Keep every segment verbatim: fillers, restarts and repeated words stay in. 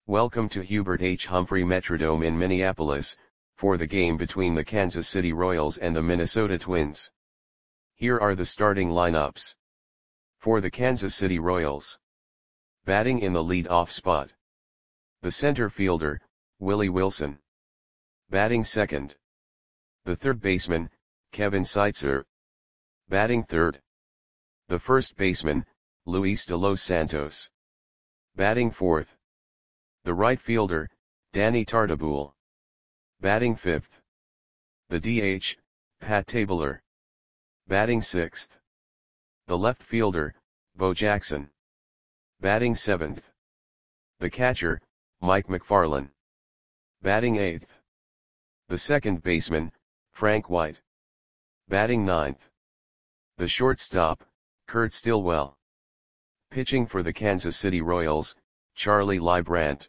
Welcome to Hubert H. Humphrey Metrodome in Minneapolis, for the game between the Kansas City Royals and the Minnesota Twins. Here are the starting lineups. For the Kansas City Royals. Batting in the lead-off spot. The center fielder, Willie Wilson. Batting second. The third baseman, Kevin Seitzer. Batting third. The first baseman, Luis de los Santos. Batting fourth. The right fielder, Danny Tartabull. Batting fifth. The D H, Pat Tabler. Batting sixth. The left fielder, Bo Jackson. Batting seventh. The catcher, Mike McFarland. Batting eighth. The second baseman, Frank White. Batting ninth. The shortstop, Kurt Stillwell. Pitching for the Kansas City Royals, Charlie Leibrandt.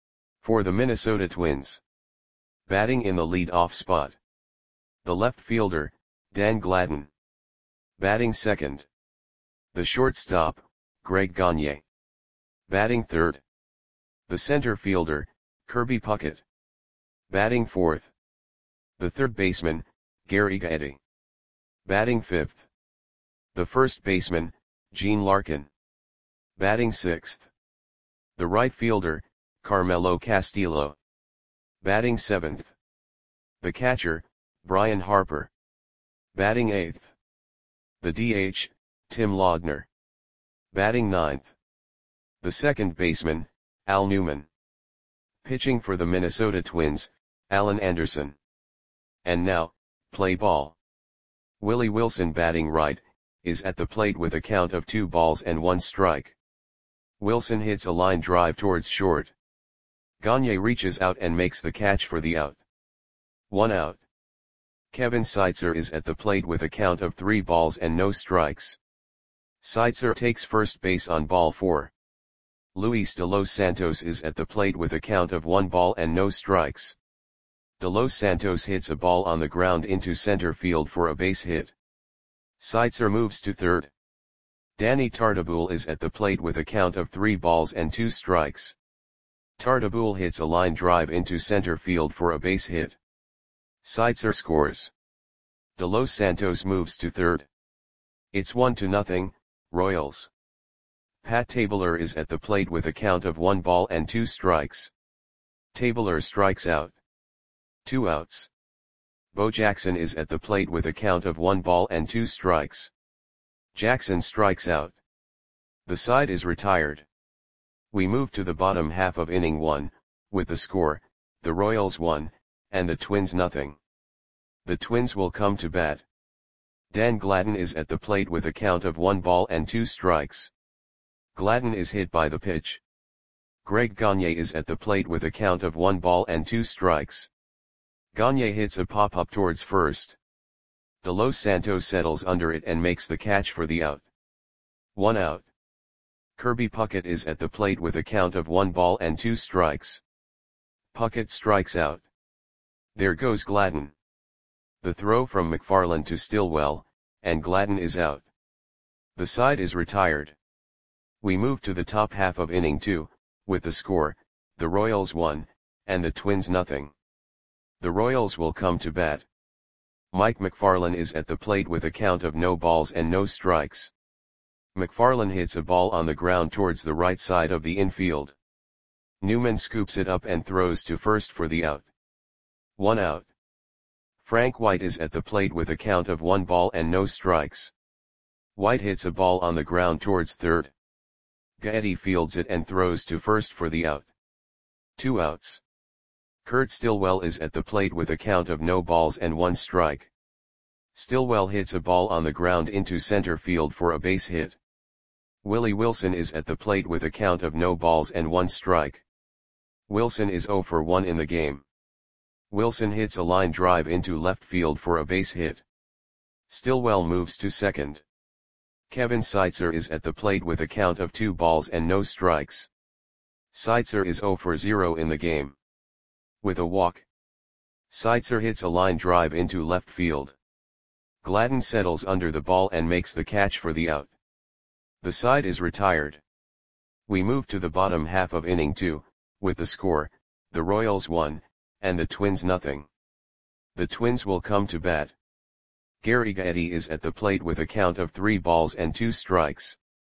For the Minnesota Twins. Batting in the lead-off spot. The left fielder, Dan Gladden. Batting second. The shortstop, Greg Gagne. Batting third. The center fielder, Kirby Puckett. Batting fourth. The third baseman, Gary Gaetti. Batting fifth. The first baseman, Gene Larkin. Batting sixth. The right fielder, Carmelo Castillo. Batting seventh. The catcher, Brian Harper. Batting eighth. The D H, Tim Laudner. Batting ninth. The second baseman, Al Newman. Pitching for the Minnesota Twins, Alan Anderson. And now, play ball. Willie Wilson batting right, is at the plate with a count of two balls and one strike. Wilson hits a line drive towards short. Gagne reaches out and makes the catch for the out. One out. Kevin Seitzer is at the plate with a count of three balls and no strikes. Seitzer takes first base on ball four. Luis de los Santos is at the plate with a count of one ball and no strikes. De los Santos hits a ball on the ground into center field for a base hit. Seitzer moves to third. Danny Tartabull is at the plate with a count of three balls and two strikes. Tartabull hits a line drive into center field for a base hit. Seitzer scores. De los Santos moves to third. It's one to nothing, Royals. Pat Tabler is at the plate with a count of one ball and two strikes. Tabler strikes out. Two outs. Bo Jackson is at the plate with a count of one ball and two strikes. Jackson strikes out. The side is retired. We move to the bottom half of inning one, with the score, the Royals one, and the Twins nothing. The Twins will come to bat. Dan Gladden is at the plate with a count of one ball and two strikes. Gladden is hit by the pitch. Greg Gagne is at the plate with a count of one ball and two strikes. Gagne hits a pop-up towards first. De los Santos settles under it and makes the catch for the out. One out. Kirby Puckett is at the plate with a count of one ball and two strikes. Puckett strikes out. There goes Gladden. The throw from McFarland to Stillwell, and Gladden is out. The side is retired. We move to the top half of inning two, with the score, the Royals one, and the Twins nothing. The Royals will come to bat. Mike McFarland is at the plate with a count of no balls and no strikes. McFarland hits a ball on the ground towards the right side of the infield. Newman scoops it up and throws to first for the out. One out. Frank White is at the plate with a count of one ball and no strikes. White hits a ball on the ground towards third. Gaetti fields it and throws to first for the out. Two outs. Kurt Stillwell is at the plate with a count of no balls and one strike. Stillwell hits a ball on the ground into center field for a base hit. Willie Wilson is at the plate with a count of no balls and one strike. Wilson is zero for one in the game. Wilson hits a line drive into left field for a base hit. Stillwell moves to second. Kevin Seitzer is at the plate with a count of two balls and no strikes. Seitzer is zero for zero in the game. With a walk. Seitzer hits a line drive into left field. Gladden settles under the ball and makes the catch for the out. The side is retired. We move to the bottom half of inning two, with the score, the Royals one, and the Twins nothing. The Twins will come to bat. Gary Gaetti is at the plate with a count of three balls and two strikes.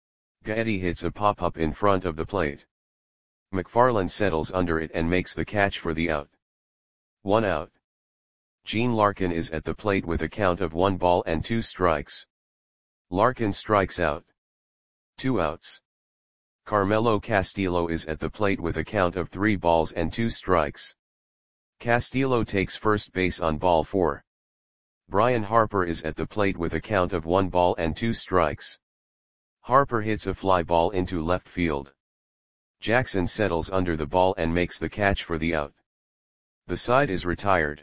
Gaetti hits a pop-up in front of the plate. McFarland settles under it and makes the catch for the out. One out. Gene Larkin is at the plate with a count of one ball and two strikes. Larkin strikes out. Two outs. Carmelo Castillo is at the plate with a count of three balls and two strikes. Castillo takes first base on ball four. Brian Harper is at the plate with a count of one ball and two strikes. Harper hits a fly ball into left field. Jackson settles under the ball and makes the catch for the out. The side is retired.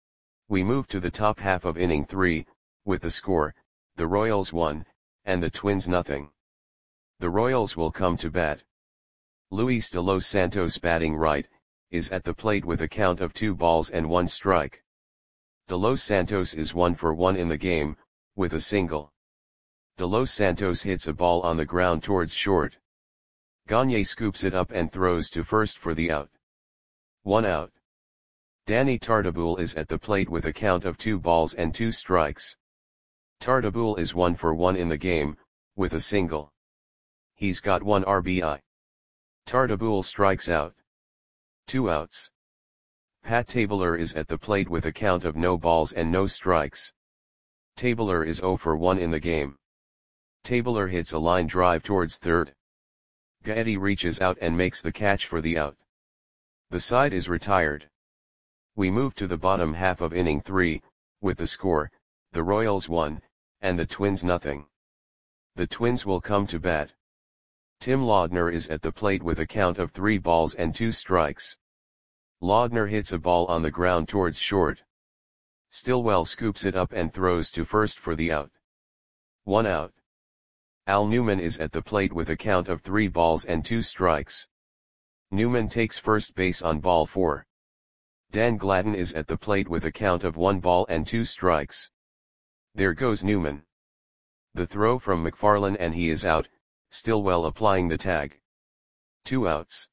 We move to the top half of inning three, with the score, the Royals one, and the Twins nothing. The Royals will come to bat. Luis de los Santos, batting right, is at the plate with a count of two balls and one strike. De los Santos is one for one in the game, with a single. De los Santos hits a ball on the ground towards short. Gagne scoops it up and throws to first for the out. One out. Danny Tartabull is at the plate with a count of two balls and two strikes. Tartabull is one for one in the game, with a single. He's got one R B I. Tartabull strikes out. Two outs. Pat Tabler is at the plate with a count of no balls and no strikes. Tabler is zero for one in the game. Tabler hits a line drive towards third. Gaetti reaches out and makes the catch for the out. The side is retired. We move to the bottom half of inning three, with the score, the Royals one, and the Twins nothing. The Twins will come to bat. Tim Laudner is at the plate with a count of three balls and two strikes. Laudner hits a ball on the ground towards short. Stillwell scoops it up and throws to first for the out. One out. Al Newman is at the plate with a count of three balls and two strikes. Newman takes first base on ball four. Dan Gladden is at the plate with a count of one ball and two strikes. There goes Newman. The throw from McFarland and he is out, Stillwell applying the tag. Two outs.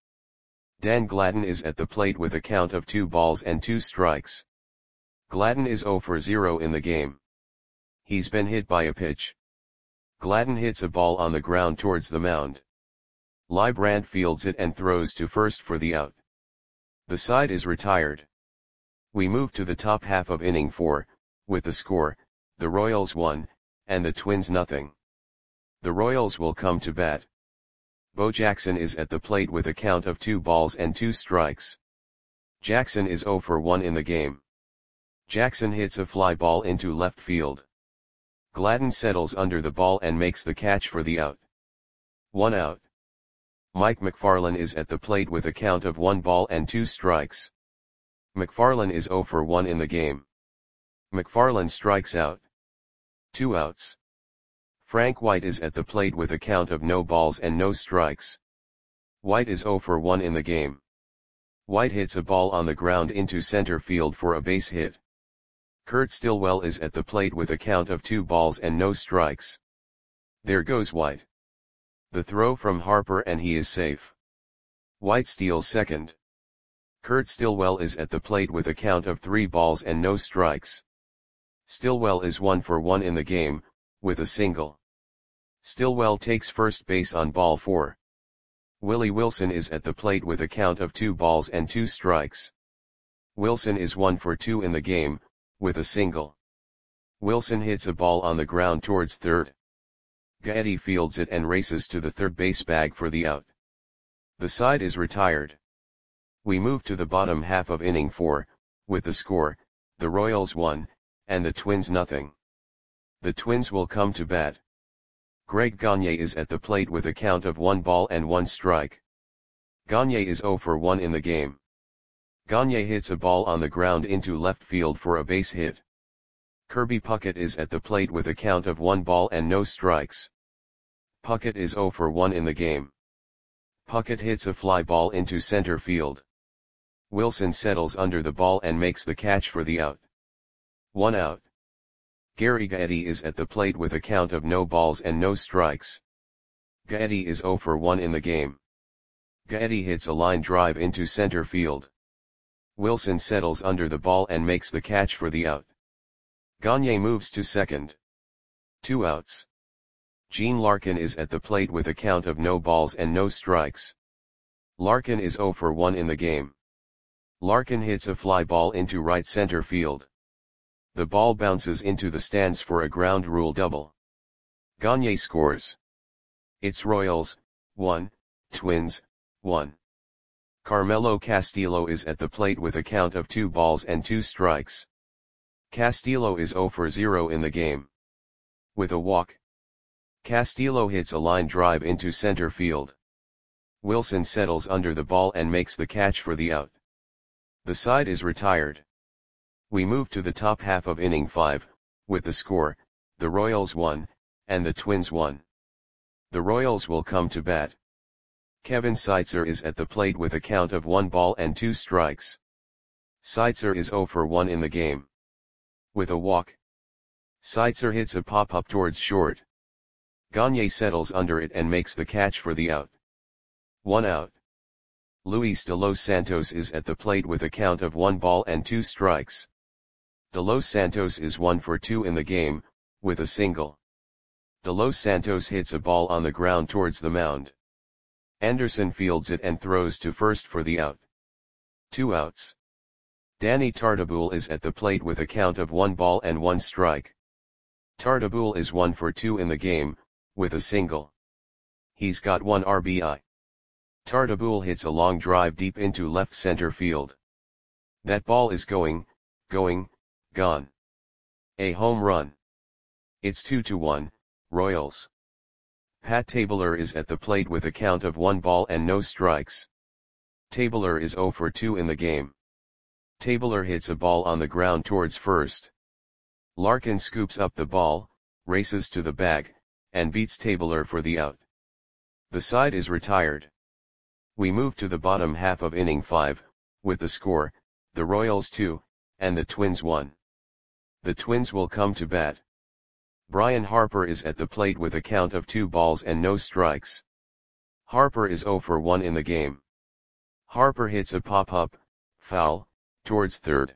Dan Gladden is at the plate with a count of two balls and two strikes. Gladden is zero for zero in the game. He's been hit by a pitch. Gladden hits a ball on the ground towards the mound. Librand fields it and throws to first for the out. The side is retired. We move to the top half of inning four, with the score, the Royals one, and the Twins nothing. The Royals will come to bat. Bo Jackson is at the plate with a count of two balls and two strikes. Jackson is zero for one in the game. Jackson hits a fly ball into left field. Gladden settles under the ball and makes the catch for the out. One out. Mike McFarland is at the plate with a count of one ball and two strikes. McFarland is zero for one in the game. McFarland strikes out. Two outs. Frank White is at the plate with a count of no balls and no strikes. White is zero for one in the game. White hits a ball on the ground into center field for a base hit. Kurt Stillwell is at the plate with a count of two balls and no strikes. There goes White. The throw from Harper and he is safe. White steals second. Kurt Stillwell is at the plate with a count of three balls and no strikes. Stillwell is one for one in the game, with a single. Stillwell takes first base on ball four. Willie Wilson is at the plate with a count of two balls and two strikes. Wilson is one for two in the game, with a single. Wilson hits a ball on the ground towards third. Gaetti fields it and races to the third base bag for the out. The side is retired. We move to the bottom half of inning four, with the score, the Royals one, and the Twins nothing. The Twins will come to bat. Greg Gagne is at the plate with a count of one ball and one strike. Gagne is zero for one in the game. Gagne hits a ball on the ground into left field for a base hit. Kirby Puckett is at the plate with a count of one ball and no strikes. Puckett is zero for one in the game. Puckett hits a fly ball into center field. Wilson settles under the ball and makes the catch for the out. One out. Gary Gaetti is at the plate with a count of no balls and no strikes. Gaetti is zero for one in the game. Gaetti hits a line drive into center field. Wilson settles under the ball and makes the catch for the out. Gagne moves to second. Two outs. Gene Larkin is at the plate with a count of no balls and no strikes. Larkin is zero for one in the game. Larkin hits a fly ball into right center field. The ball bounces into the stands for a ground rule double. Gagne scores. It's Royals, one, Twins, one. Carmelo Castillo is at the plate with a count of two balls and two strikes. Castillo is zero for zero in the game. With a walk, Castillo hits a line drive into center field. Wilson settles under the ball and makes the catch for the out. The side is retired. We move to the top half of inning five, with the score, the Royals won, and the Twins won. The Royals will come to bat. Kevin Seitzer is at the plate with a count of one ball and two strikes. Seitzer is zero for one in the game. With a walk, Seitzer hits a pop-up towards short. Gagne settles under it and makes the catch for the out. One out. Luis de Los Santos is at the plate with a count of one ball and two strikes. De Los Santos is one for two in the game, with a single. De Los Santos hits a ball on the ground towards the mound. Anderson fields it and throws to first for the out. Two outs. Danny Tartabull is at the plate with a count of one ball and one strike. Tartabull is one for two in the game, with a single. He's got one R B I. Tartabull hits a long drive deep into left center field. That ball is going, going, gone. A home run. It's two to one, Royals. Pat Tabler is at the plate with a count of one ball and no strikes. Tabler is zero for two in the game. Tabler hits a ball on the ground towards first. Larkin scoops up the ball, races to the bag, and beats Tabler for the out. The side is retired. We move to the bottom half of inning five, with the score, the Royals two, and the Twins one. The Twins will come to bat. Brian Harper is at the plate with a count of two balls and no strikes. Harper is zero for one in the game. Harper hits a pop-up, foul, towards third.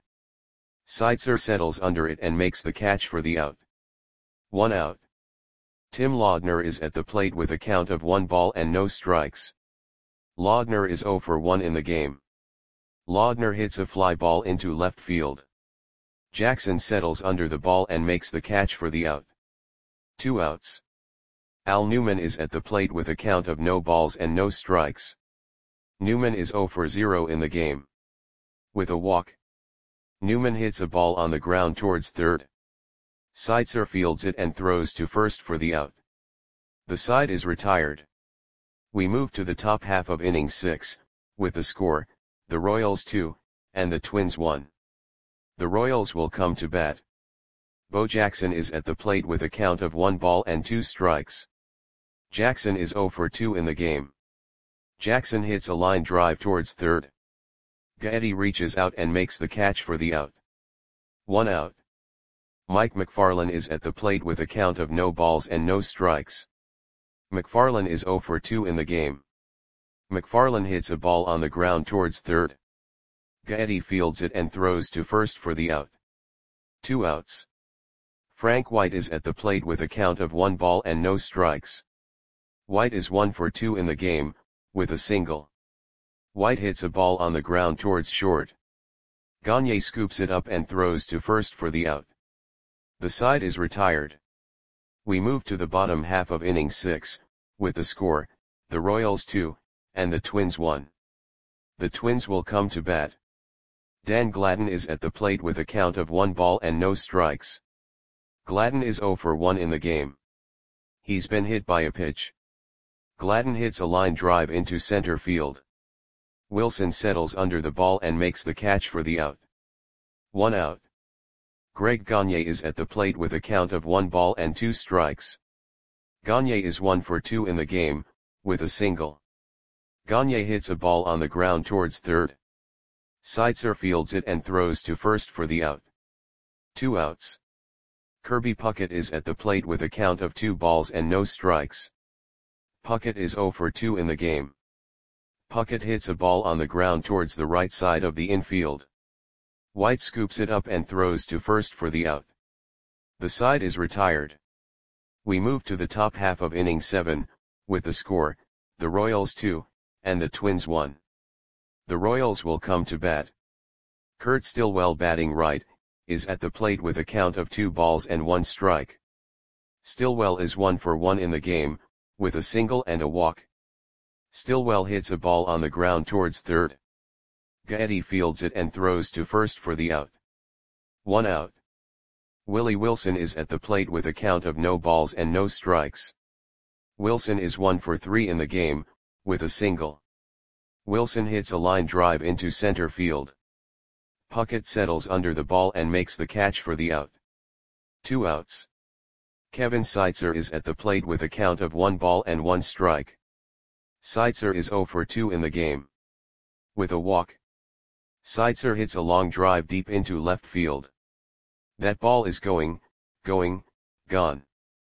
Seitzer settles under it and makes the catch for the out. One out. Tim Laudner is at the plate with a count of one ball and no strikes. Laudner is zero for one in the game. Laudner hits a fly ball into left field. Jackson settles under the ball and makes the catch for the out. Two outs. Al Newman is at the plate with a count of no balls and no strikes. Newman is zero for zero in the game. With a walk, Newman hits a ball on the ground towards third. Seitzer fields it and throws to first for the out. The side is retired. We move to the top half of inning six, with the score, the Royals two, and the Twins one. The Royals will come to bat. Bo Jackson is at the plate with a count of one ball and two strikes. Jackson is zero for two in the game. Jackson hits a line drive towards third. Gaetti reaches out and makes the catch for the out. One out. Mike McFarland is at the plate with a count of no balls and no strikes. McFarland is zero for two in the game. McFarland hits a ball on the ground towards third. Gaetti fields it and throws to first for the out. Two outs. Frank White is at the plate with a count of one ball and no strikes. White is one for two in the game, with a single. White hits a ball on the ground towards short. Gagne scoops it up and throws to first for the out. The side is retired. We move to the bottom half of inning six, with the score, the Royals two, and the Twins one. The Twins will come to bat. Dan Gladden is at the plate with a count of one ball and no strikes. Gladden is zero for one in the game. He's been hit by a pitch. Gladden hits a line drive into center field. Wilson settles under the ball and makes the catch for the out. One out. Greg Gagne is at the plate with a count of one ball and two strikes. Gagne is one for two in the game, with a single. Gagne hits a ball on the ground towards third. Seitzer fields it and throws to first for the out. Two outs. Kirby Puckett is at the plate with a count of two balls and no strikes. Puckett is zero for two in the game. Puckett hits a ball on the ground towards the right side of the infield. White scoops it up and throws to first for the out. The side is retired. We move to the top half of inning seven, with the score, the Royals two, and the Twins one. The Royals will come to bat. Kurt Stillwell, batting right, is at the plate with a count of two balls and one strike. Stillwell is one for one in the game, with a single and a walk. Stillwell hits a ball on the ground towards third. Gaetti fields it and throws to first for the out. One out. Willie Wilson is at the plate with a count of no balls and no strikes. Wilson is one for three in the game, with a single. Wilson hits a line drive into center field. Puckett settles under the ball and makes the catch for the out. Two outs. Kevin Seitzer is at the plate with a count of one ball and one strike. Seitzer is zero for two in the game. With a walk. Seitzer hits a long drive deep into left field. That ball is going, going, gone.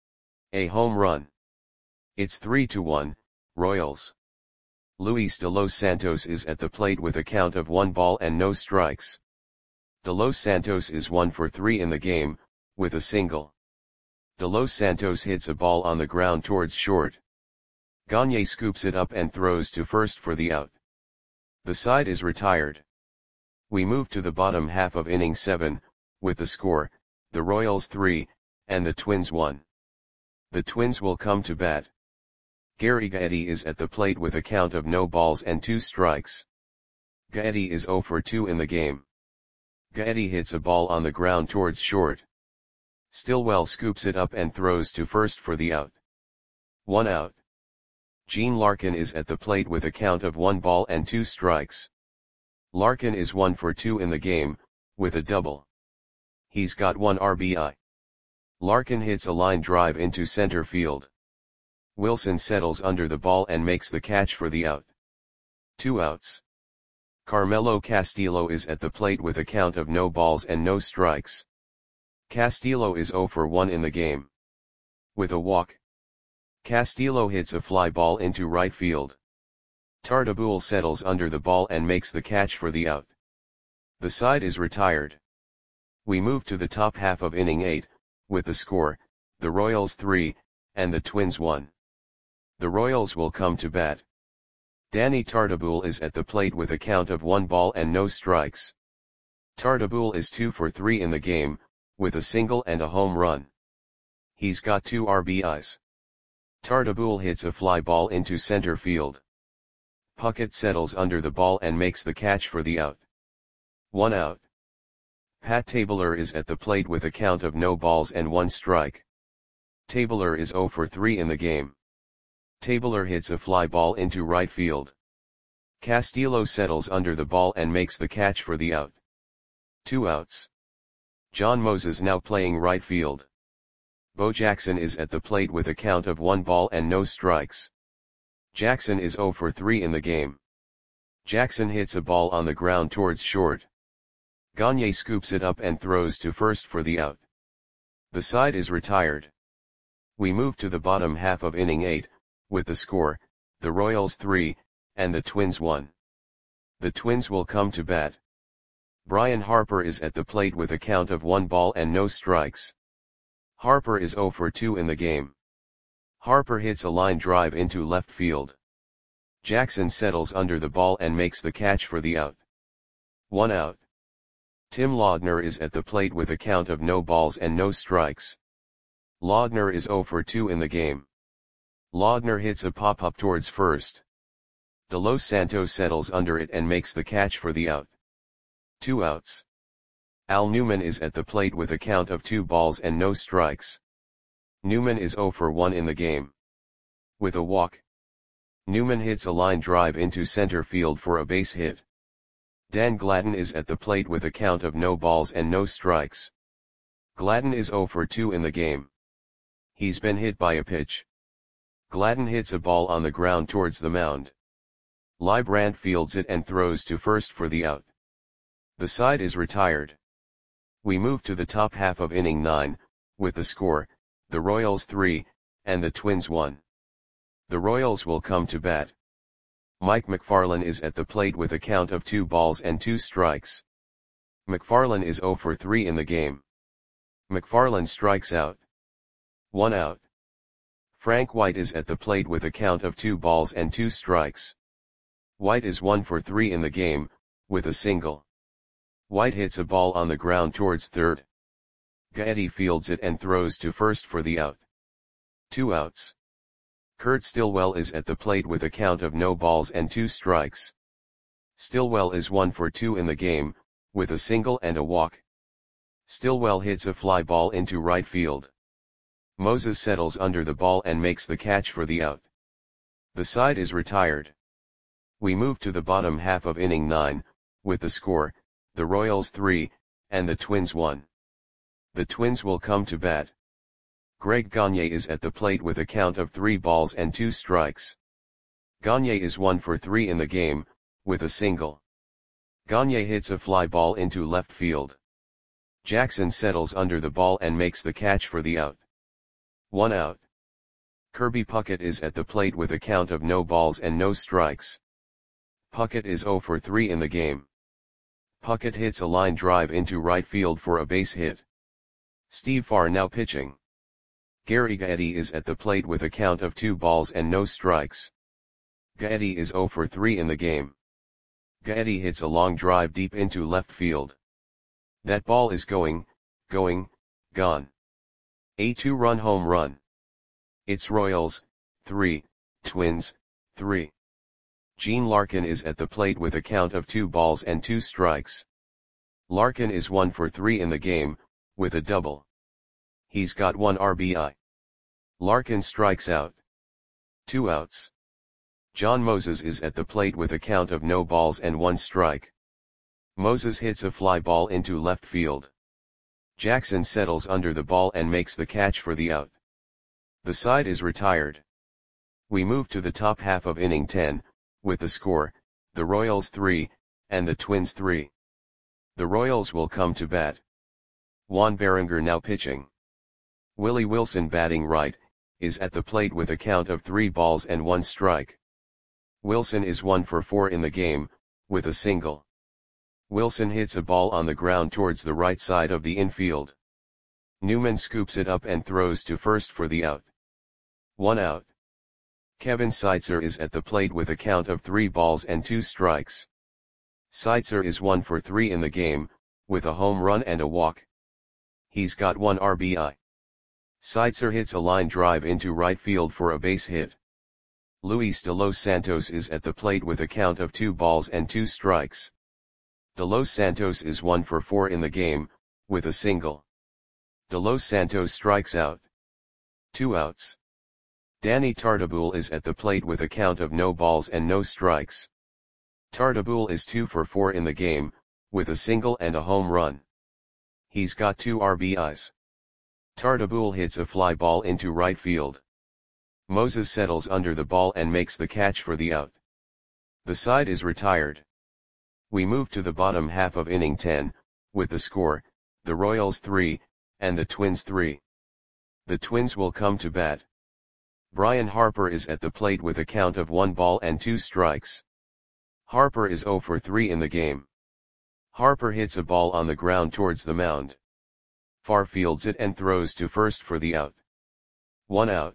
A home run. It's three to one, Royals. Luis de los Santos is at the plate with a count of one ball and no strikes. De los Santos is one for three in the game, with a single. De los Santos hits a ball on the ground towards short. Gagne scoops it up and throws to first for the out. The side is retired. We move to the bottom half of inning seven, with the score, the Royals three, and the Twins one. The Twins will come to bat. Gary Gaetti is at the plate with a count of no balls and two strikes. Gaetti is zero for two in the game. Gaetti hits a ball on the ground towards short. Stillwell scoops it up and throws to first for the out. One out. Gene Larkin is at the plate with a count of one ball and two strikes. Larkin is one for two in the game, with a double. He's got one R B I. Larkin hits a line drive into center field. Wilson settles under the ball and makes the catch for the out. Two outs. Carmelo Castillo is at the plate with a count of no balls and no strikes. Castillo is zero for one in the game. With a walk. Castillo hits a fly ball into right field. Tartabull settles under the ball and makes the catch for the out. The side is retired. We move to the top half of inning eight, with the score, the Royals three, and the Twins one. The Royals will come to bat. Danny Tartabull is at the plate with a count of one ball and no strikes. Tartabull is two for three in the game, with a single and a home run. He's got two R B Is. Tartabull hits a fly ball into center field. Puckett settles under the ball and makes the catch for the out. One out. Pat Tabler is at the plate with a count of no balls and one strike. Tabler is zero for three in the game. Tabler hits a fly ball into right field. Castillo settles under the ball and makes the catch for the out. Two outs. John Moses now playing right field. Bo Jackson is at the plate with a count of one ball and no strikes. Jackson is zero for three in the game. Jackson hits a ball on the ground towards short. Gagne scoops it up and throws to first for the out. The side is retired. We move to the bottom half of inning eight, with the score, the Royals three, and the Twins one. The Twins will come to bat. Brian Harper is at the plate with a count of one ball and no strikes. Harper is zero for two in the game. Harper hits a line drive into left field. Jackson settles under the ball and makes the catch for the out. One out. Tim Laudner is at the plate with a count of no balls and no strikes. Laudner is zero for two in the game. Laudner hits a pop-up towards first. De Los Santos settles under it and makes the catch for the out. Two outs. Al Newman is at the plate with a count of two balls and no strikes. Newman is zero for one in the game. With a walk. Newman hits a line drive into center field for a base hit. Dan Gladden is at the plate with a count of no balls and no strikes. Gladden is zero for two in the game. He's been hit by a pitch. Gladden hits a ball on the ground towards the mound. Leibrandt fields it and throws to first for the out. The side is retired. We move to the top half of inning nine, with the score, the Royals three, and the Twins one. The Royals will come to bat. Mike McFarland is at the plate with a count of two balls and two strikes. McFarland is zero for three in the game. McFarland strikes out. One out. Frank White is at the plate with a count of two balls and two strikes. White is one for three in the game, with a single. White hits a ball on the ground towards third. Gaetti fields it and throws to first for the out. Two outs. Kurt Stillwell is at the plate with a count of no balls and two strikes. Stillwell is one for two in the game, with a single and a walk. Stillwell hits a fly ball into right field. Moses settles under the ball and makes the catch for the out. The side is retired. We move to the bottom half of inning nine, with the score, the Royals three, and the Twins one. The Twins will come to bat. Greg Gagne is at the plate with a count of three balls and two strikes. Gagne is one for three in the game, with a single. Gagne hits a fly ball into left field. Jackson settles under the ball and makes the catch for the out. One out. Kirby Puckett is at the plate with a count of no balls and no strikes. Puckett is zero for three in the game. Puckett hits a line drive into right field for a base hit. Steve Farr now pitching. Gary Gaetti is at the plate with a count of two balls and no strikes. Gaetti is zero for three in the game. Gaetti hits a long drive deep into left field. That ball is going, going, gone. A two-run home run. It's Royals, three, Twins, three. Gene Larkin is at the plate with a count of two balls and two strikes. Larkin is one for three in the game, with a double. He's got one R B I. Larkin strikes out. Two outs. John Moses is at the plate with a count of no balls and one strike. Moses hits a fly ball into left field. Jackson settles under the ball and makes the catch for the out. The side is retired. We move to the top half of inning ten, with the score, the Royals three, and the Twins three. The Royals will come to bat. Juan Berenger now pitching. Willie Wilson batting right, is at the plate with a count of three balls and one strike. Wilson is one for four in the game, with a single. Wilson hits a ball on the ground towards the right side of the infield. Newman scoops it up and throws to first for the out. One out. Kevin Seitzer is at the plate with a count of three balls and two strikes. Seitzer is one for three in the game, with a home run and a walk. He's got one R B I. Seitzer hits a line drive into right field for a base hit. Luis de los Santos is at the plate with a count of two balls and two strikes. De los Santos is one for four in the game, with a single. De los Santos strikes out. Two outs. Danny Tartabull is at the plate with a count of no balls and no strikes. Tartabull is two for four in the game, with a single and a home run. He's got two R B Is. Tartabull hits a fly ball into right field. Moses settles under the ball and makes the catch for the out. The side is retired. We move to the bottom half of inning ten, with the score, the Royals three, and the Twins three. The Twins will come to bat. Brian Harper is at the plate with a count of one ball and two strikes. Harper is zero for three in the game. Harper hits a ball on the ground towards the mound. Farr fields it and throws to first for the out. One out.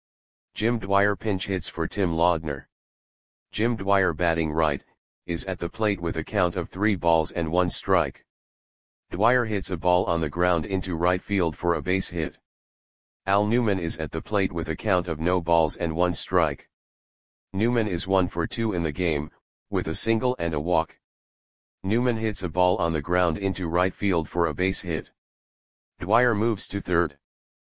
Jim Dwyer pinch hits for Tim Laudner. Jim Dwyer batting right, is at the plate with a count of three balls and one strike. Dwyer hits a ball on the ground into right field for a base hit. Al Newman is at the plate with a count of no balls and one strike. Newman is one for two in the game, with a single and a walk. Newman hits a ball on the ground into right field for a base hit. Dwyer moves to third.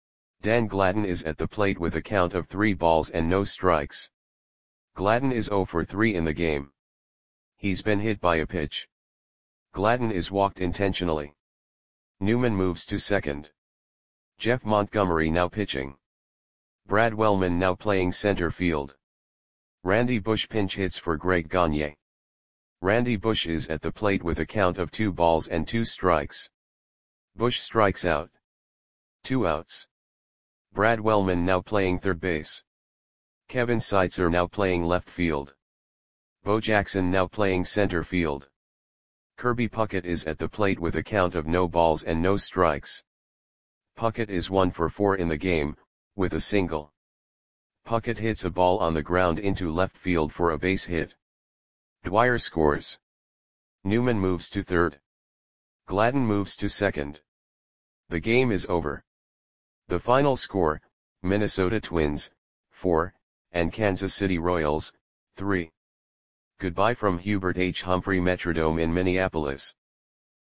Dan Gladden is at the plate with a count of three balls and no strikes. Gladden is zero for three in the game. He's been hit by a pitch. Gladden is walked intentionally. Newman moves to second. Jeff Montgomery now pitching. Brad Wellman now playing center field. Randy Bush pinch hits for Greg Gagne. Randy Bush is at the plate with a count of two balls and two strikes. Bush strikes out. Two outs. Brad Wellman now playing third base. Kevin Seitzer now playing left field. Bo Jackson now playing center field. Kirby Puckett is at the plate with a count of no balls and no strikes. Puckett is one for four in the game, with a single. Puckett hits a ball on the ground into left field for a base hit. Dwyer scores. Newman moves to third. Gladden moves to second. The game is over. The final score, Minnesota Twins, four, and Kansas City Royals, three. Goodbye from Hubert H. Humphrey Metrodome in Minneapolis.